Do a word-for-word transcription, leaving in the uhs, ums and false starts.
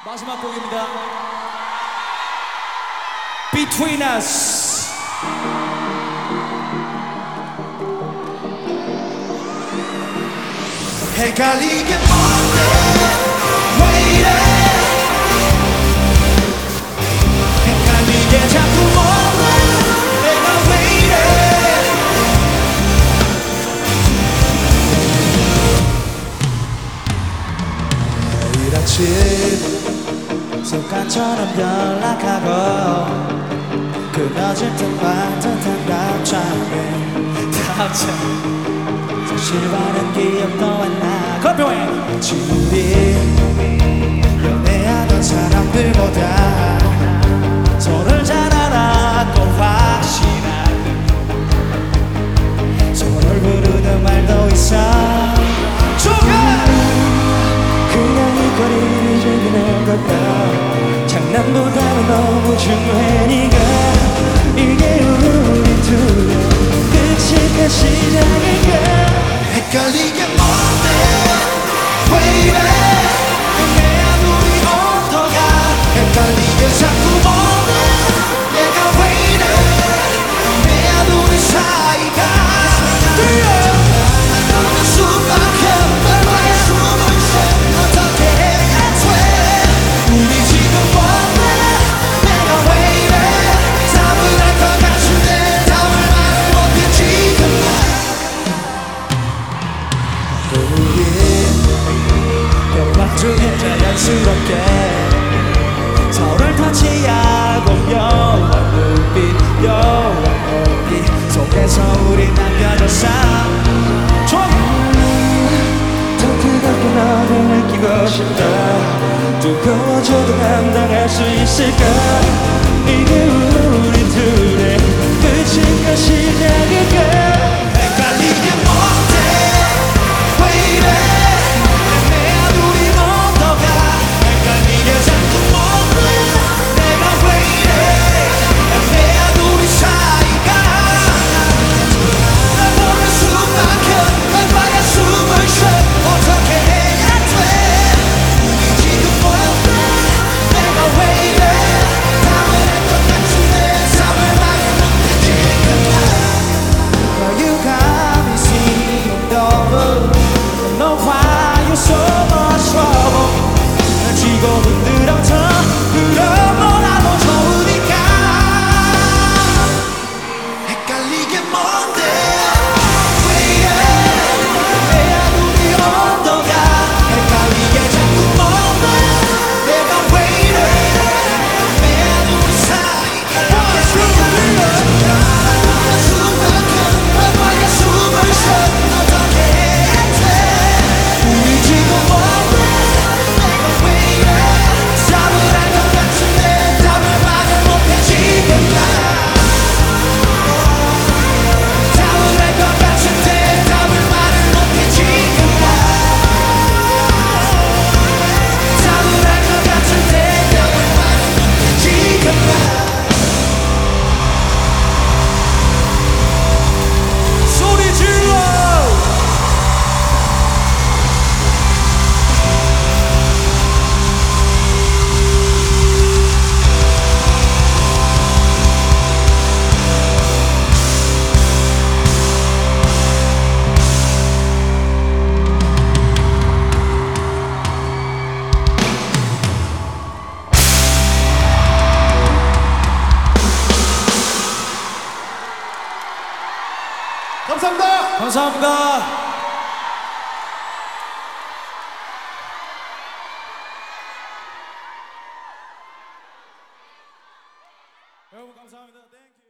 마지막 곡입니다. Between Us. 헷갈리게 뭔데 왜 이래 헷갈리게 자꾸 뭔데 내가 왜 이래 매일 아침 습관처럼 연락하고 끊어질 듯만 듯한 답장에 답장 사실과는 기억도 안 나. 건표해. 우리 연애하던 사람들보다 서로를 잘 알았고 확실한 서로를 부르는 말도 있어. 조금 그냥 이 거리를 즐기는 걸까. 장난보다는 너무 중요해 네가. 이게 우리 둘의 끝일까 시작일까. 헷갈리게 뭔데 왜 이래 애매한 우리 온도가 헷갈리게 자꾸 뭔데 내가 왜 이래 애매한 우리 사이가 너는 숨막혀 얼마의 숨을 쉬어 어떻게 해야 돼 우리 지금 뭔데 내가 왜 이래 답을 알 것 같은데 답을 말을 못해 지금 대화 중에 자연스럽게 서로를 터치하고 묘한 눈빛 묘한 눈빛 속에서 우리 남겨졌어. 좋아. 더 뜨겁게 너를 느끼고 싶다. 두꺼워져도 감당할 수 있을까. 이게 우리 둘의 끝일까 시작일까. 헷갈리게 뭔데 왜 이래 애매한 우리 온도가 헷갈리게 자꾸 뭔데 내가 왜 이래 애매한 우리 사이가 날 보는 숨막혀 얼마의 숨을 쉬어 어떻게 해야 돼 우리 지금 뭔데 내가 왜 이래 답을 할 것 같은데 답을 말을 못해 지금 Girl, you got me seeing double. Don't know why you're so much trouble. 날 쥐고 흔들어줘. 그럼 뭐라도 좋으니까. 헷갈리게 뭔데 왜 이래 애매한 우리 온도가 헷갈리게 자꾸 뭔데 내가 왜 이래 애매한 우리 사이가 얼마의 숨을 쉬어 어떻게 해야 돼 우리 지금 뭔데 내가 왜 이래 답을 알 것 같은데 답을 말을 못해 지금 나 답을 알 것 같은데 답을 말을 못해 지금 나 답을 알 것 같은데 답을 말을 못해 지금 나 소리 질러. 감사합니다. 감사합니다. 여러분 감사합니다. 땡큐.